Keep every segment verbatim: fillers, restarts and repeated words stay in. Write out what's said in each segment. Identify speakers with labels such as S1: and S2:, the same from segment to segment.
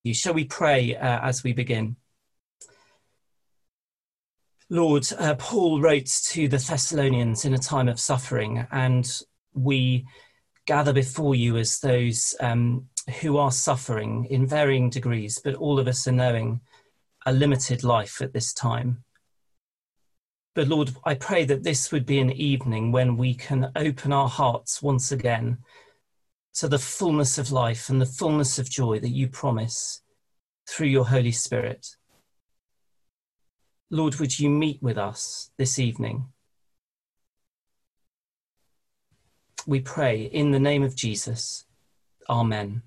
S1: you. Shall we pray uh, as we begin? Lord, uh, Paul wrote to the Thessalonians in a time of suffering, and we gather before you as those um, who are suffering in varying degrees, but all of us are knowing a limited life at this time. But Lord, I pray that this would be an evening when we can open our hearts once again to the fullness of life and the fullness of joy that you promise through your Holy Spirit. Lord, would you meet with us this evening? We pray in the name of Jesus. Amen.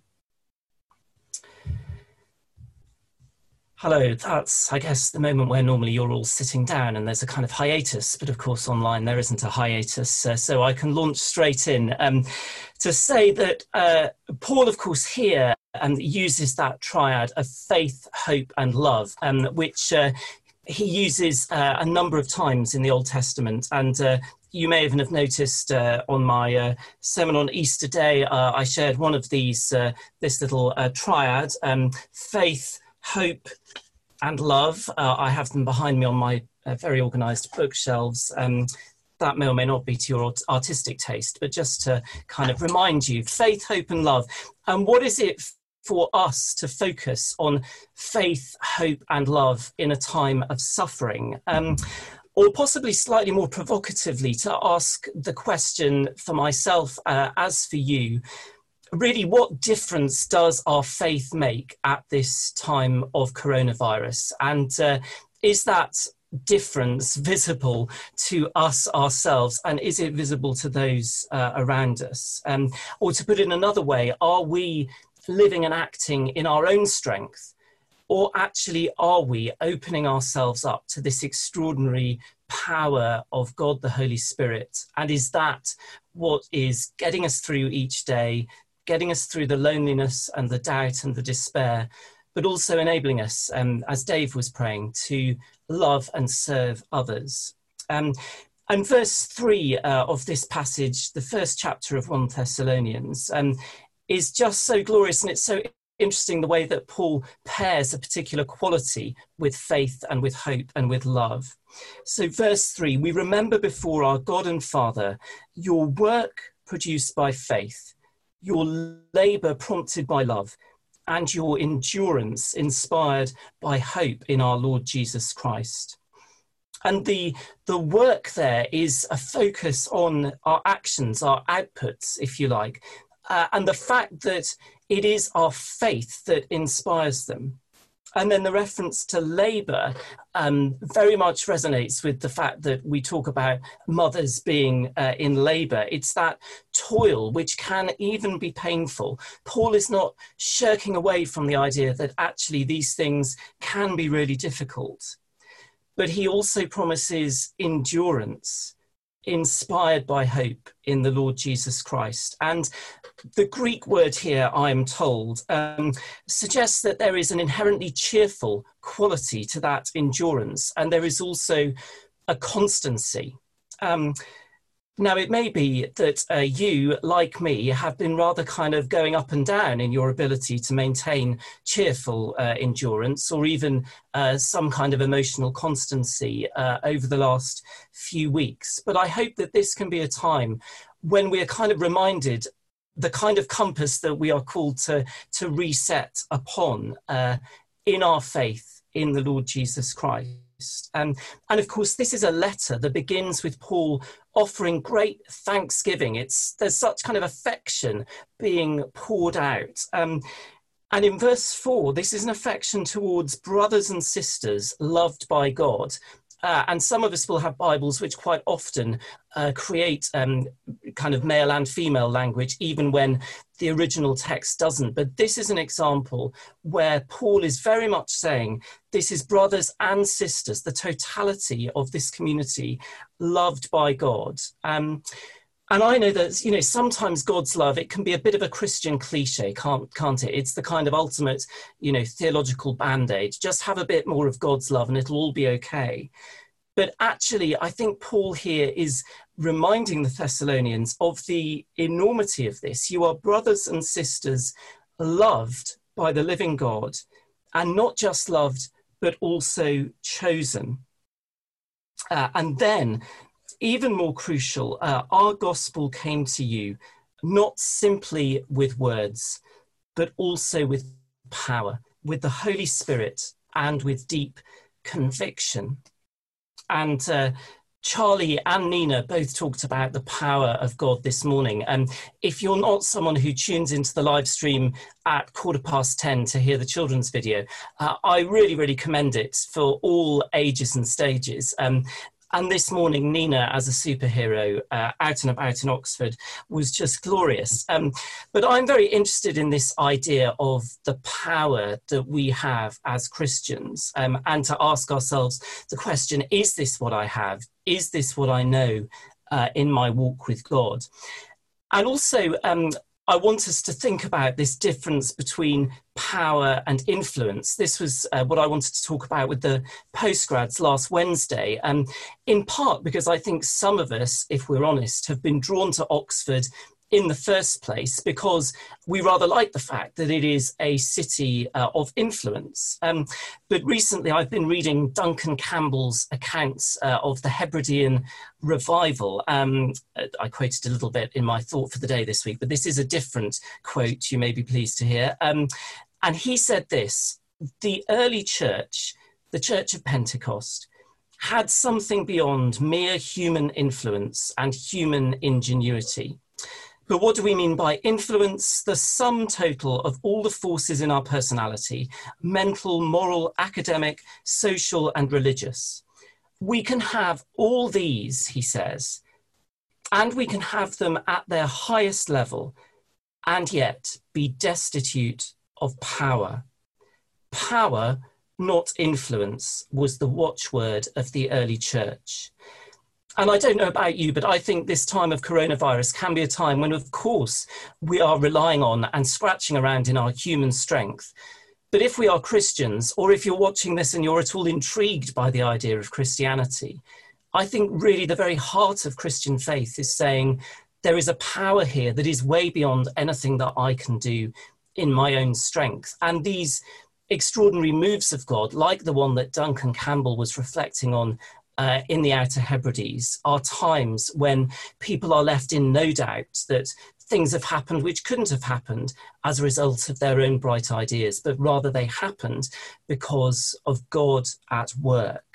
S1: Hello, that's, I guess, the moment where normally you're all sitting down and there's a kind of hiatus, but of course online there isn't a hiatus, uh, so I can launch straight in um, to say that uh, Paul, of course, here um, uses that triad of faith, hope and love, um, which uh, he uses uh, a number of times in the Old Testament. And uh, you may even have noticed uh, on my uh, sermon on Easter Day, uh, I shared one of these, uh, this little uh, triad, um, faith, hope and love. Uh, I have them behind me on my uh, very organised bookshelves. Um, that may or may not be to your artistic taste, but just to kind of remind you, faith, hope and love. And what is it for us to focus on faith, hope and love in a time of suffering? Um, or possibly slightly more provocatively to ask the question for myself uh, as for you, really, what difference does our faith make at this time of coronavirus? And uh, is that difference visible to us ourselves? And is it visible to those uh, around us? Um, or to put it another way, are we living and acting in our own strength? Or actually, are we opening ourselves up to this extraordinary power of God, the Holy Spirit? And is that what is getting us through each day, getting us through the loneliness and the doubt and the despair, but also enabling us, um, as Dave was praying, to love and serve others? Um, and verse three uh, of this passage, the first chapter of First Thessalonians, um, is just so glorious, and it's so interesting the way that Paul pairs a particular quality with faith and with hope and with love. So verse three, we remember before our God and Father your work produced by faith, your labour prompted by love, and your endurance inspired by hope in our Lord Jesus Christ. And the, the work there is a focus on our actions, our outputs, if you like, uh, and the fact that it is our faith that inspires them. And then the reference to labour um, very much resonates with the fact that we talk about mothers being uh, in labour. It's that toil which can even be painful. Paul is not shirking away from the idea that actually these things can be really difficult. But he also promises endurance, inspired by hope in the Lord Jesus Christ. And the Greek word here, I am told, um, suggests that there is an inherently cheerful quality to that endurance, and there is also a constancy. Um, now, it may be that uh, you, like me, have been rather kind of going up and down in your ability to maintain cheerful uh, endurance, or even uh, some kind of emotional constancy uh, over the last few weeks. But I hope that this can be a time when we are kind of reminded the kind of compass that we are called to, to reset upon uh, in our faith in the Lord Jesus Christ. Um, and of course, this is a letter that begins with Paul offering great thanksgiving. It's, there's such kind of affection being poured out. Um, and in verse four, this is an affection towards brothers and sisters loved by God. Uh, and some of us will have Bibles which quite often uh, create um, kind of male and female language, even when the original text doesn't. But this is an example where Paul is very much saying this is brothers and sisters, the totality of this community loved by God. Um, and I know that, you know, sometimes God's love, it can be a bit of a Christian cliche, can't, can't it? It's the kind of ultimate, you know, theological band-aid. Just have a bit more of God's love and it'll all be okay. But actually, I think Paul here is reminding the Thessalonians of the enormity of this. You are brothers and sisters loved by the living God, and not just loved, but also chosen. Uh, and then, even more crucial, uh, our gospel came to you not simply with words, but also with power, with the Holy Spirit, and with deep conviction. And uh, Charlie and Nina both talked about the power of God this morning. And if you're not someone who tunes into the live stream at quarter past ten to hear the children's video, uh, I really, really commend it for all ages and stages. Um, And this morning, Nina, as a superhero, uh, out and about in Oxford, was just glorious. Um, but I'm very interested in this idea of the power that we have as Christians, um, and to ask ourselves the question, is this what I have? Is this what I know uh, in my walk with God? And also, um, I want us to think about this difference between power and influence. This was uh, what I wanted to talk about with the postgrads last Wednesday, um, in part because I think some of us, if we're honest, have been drawn to Oxford in the first place because we rather like the fact that it is a city uh, of influence. Um, but recently I've been reading Duncan Campbell's accounts uh, of the Hebridean revival. Um, I quoted a little bit in my thought for the day this week, but this is a different quote, you may be pleased to hear. Um, and he said this: the early church, the Church of Pentecost, had something beyond mere human influence and human ingenuity. But what do we mean by influence? The sum total of all the forces in our personality: mental, moral, academic, social, and religious. We can have all these, he says, and we can have them at their highest level, and yet be destitute of power. Power, not influence, was the watchword of the early church. And I don't know about you, but I think this time of coronavirus can be a time when, of course, we are relying on and scratching around in our human strength. But if we are Christians, or if you're watching this and you're at all intrigued by the idea of Christianity, I think really the very heart of Christian faith is saying there is a power here that is way beyond anything that I can do in my own strength. And these extraordinary moves of God, like the one that Duncan Campbell was reflecting on Uh, in the Outer Hebrides, are times when people are left in no doubt that things have happened which couldn't have happened as a result of their own bright ideas, but rather they happened because of God at work.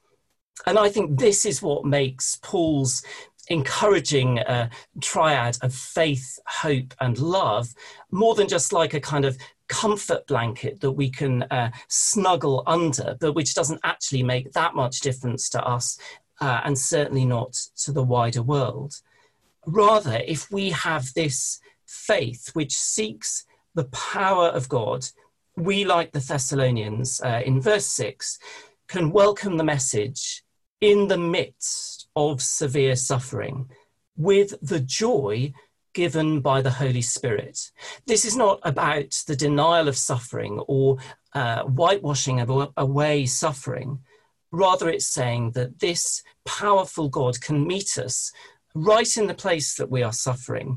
S1: And I think this is what makes Paul's encouraging uh, triad of faith, hope, and love more than just like a kind of comfort blanket that we can uh, snuggle under, but which doesn't actually make that much difference to us, uh, and certainly not to the wider world. Rather, if we have this faith which seeks the power of God, we, like the Thessalonians uh, in verse six, can welcome the message in the midst of severe suffering with the joy given by the Holy Spirit. This is not about the denial of suffering or uh, whitewashing of away suffering. Rather, it's saying that this powerful God can meet us right in the place that we are suffering.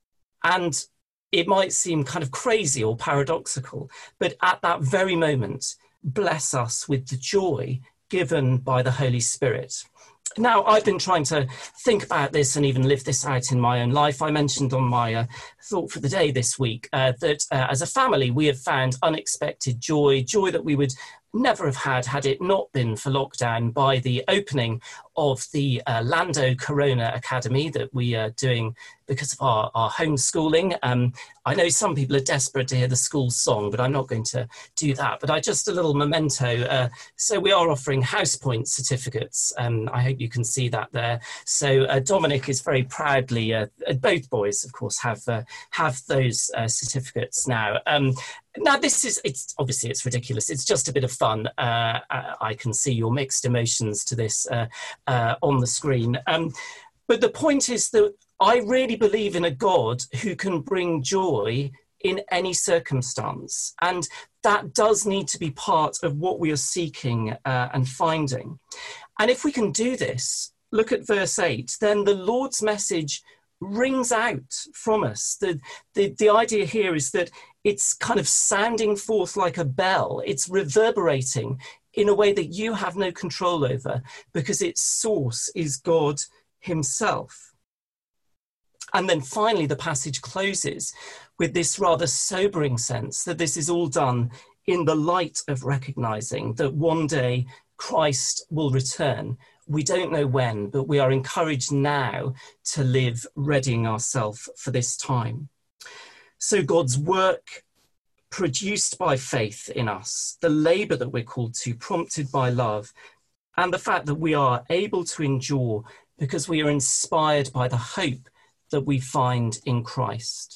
S1: And it might seem kind of crazy or paradoxical, but at that very moment, bless us with the joy given by the Holy Spirit. Now, I've been trying to think about this and even live this out in my own life. I mentioned on my uh, thought for the day this week uh, that uh, as a family, we have found unexpected joy, joy that we would never have had had it not been for lockdown, by the opening of the uh, Lando Corona Academy that we are doing because of our, our homeschooling. Um, I know some people are desperate to hear the school song, but I'm not going to do that. But I just a little memento. Uh, so we are offering house point certificates. Um, I hope you can see that there. So uh, Dominic is very proudly, uh, both boys, of course, have uh, have those uh, certificates now. Um, Now, this is, it's obviously it's ridiculous. It's just a bit of fun. Uh, I can see your mixed emotions to this uh, uh, on the screen. Um, but the point is that I really believe in a God who can bring joy in any circumstance. And that does need to be part of what we are seeking uh, and finding. And if we can do this, look at verse eight, then the Lord's message rings out from us. The, the, the idea here is that It's kind of sounding forth like a bell. It's reverberating in a way that you have no control over, because its source is God himself. And then finally, the passage closes with this rather sobering sense that this is all done in the light of recognizing that one day Christ will return. We don't know when, but we are encouraged now to live readying ourselves for this time. So God's work produced by faith in us, the labour that we're called to, prompted by love, and the fact that we are able to endure because we are inspired by the hope that we find in Christ.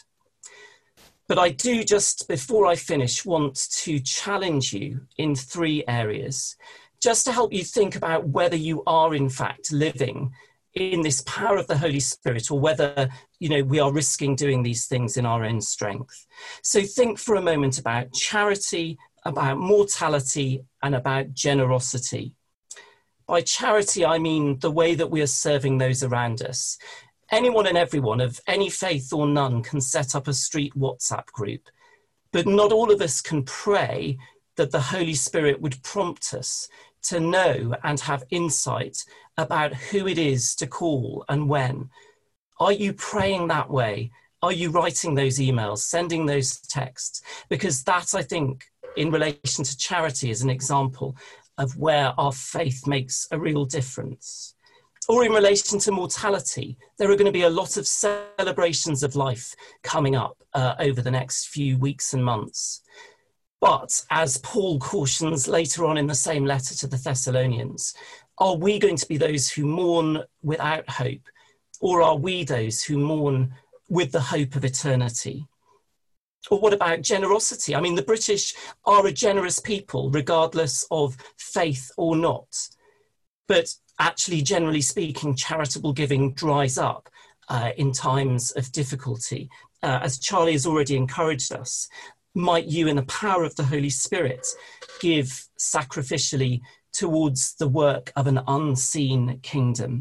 S1: But I do, just before I finish, want to challenge you in three areas, just to help you think about whether you are in fact living in this power of the Holy Spirit, or whether, you know, we are risking doing these things in our own strength. So think for a moment about charity, about mortality, and about generosity. By charity, I mean the way that we are serving those around us. Anyone and everyone of any faith or none can set up a street WhatsApp group, but not all of us can pray that the Holy Spirit would prompt us to know and have insight about who it is to call and when. Are you praying that way? Are you writing those emails, sending those texts? Because that, I think, in relation to charity, is an example of where our faith makes a real difference. Or in relation to mortality, there are going to be a lot of celebrations of life coming up uh, over the next few weeks and months. But as Paul cautions later on in the same letter to the Thessalonians, are we going to be those who mourn without hope? Or are we those who mourn with the hope of eternity? Or what about generosity? I mean, the British are a generous people, regardless of faith or not. But actually, generally speaking, charitable giving dries up uh, in times of difficulty. Uh, as Charlie has already encouraged us, might you, in the power of the Holy Spirit, give sacrificially towards the work of an unseen kingdom?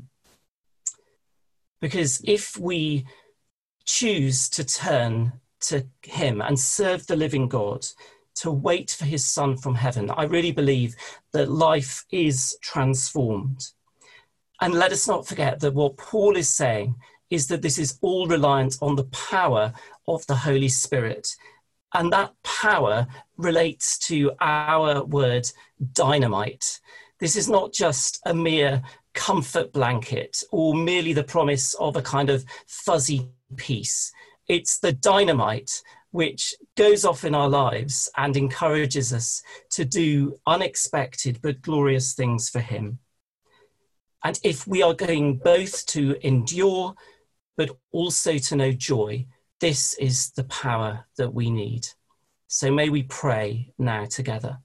S1: Because if we choose to turn to him and serve the living God, to wait for his Son from heaven, I really believe that life is transformed. And let us not forget that what Paul is saying is that this is all reliant on the power of the Holy Spirit. And that power relates to our word dynamite. This is not just a mere comfort blanket or merely the promise of a kind of fuzzy peace. It's the dynamite which goes off in our lives and encourages us to do unexpected but glorious things for him. And if we are going both to endure, but also to know joy, this is the power that we need. So may we pray now together.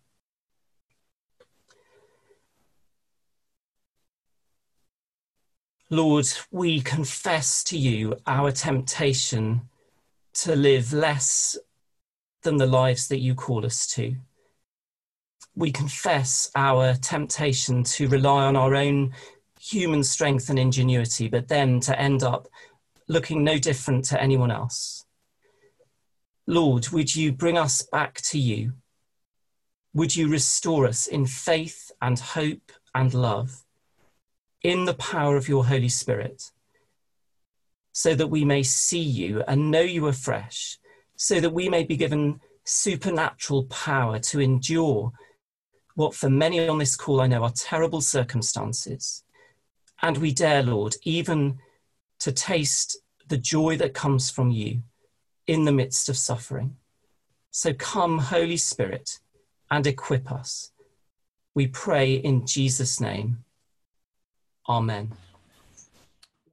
S1: Lord, we confess to you our temptation to live less than the lives that you call us to. We confess our temptation to rely on our own human strength and ingenuity, but then to end up looking no different to anyone else. Lord, would you bring us back to you? Would you restore us in faith and hope and love, in the power of your Holy Spirit, so that we may see you and know you afresh, so that we may be given supernatural power to endure what for many on this call I know are terrible circumstances. And we dare, Lord, even to taste the joy that comes from you in the midst of suffering. So come, Holy Spirit, and equip us. We pray in Jesus' name. Amen.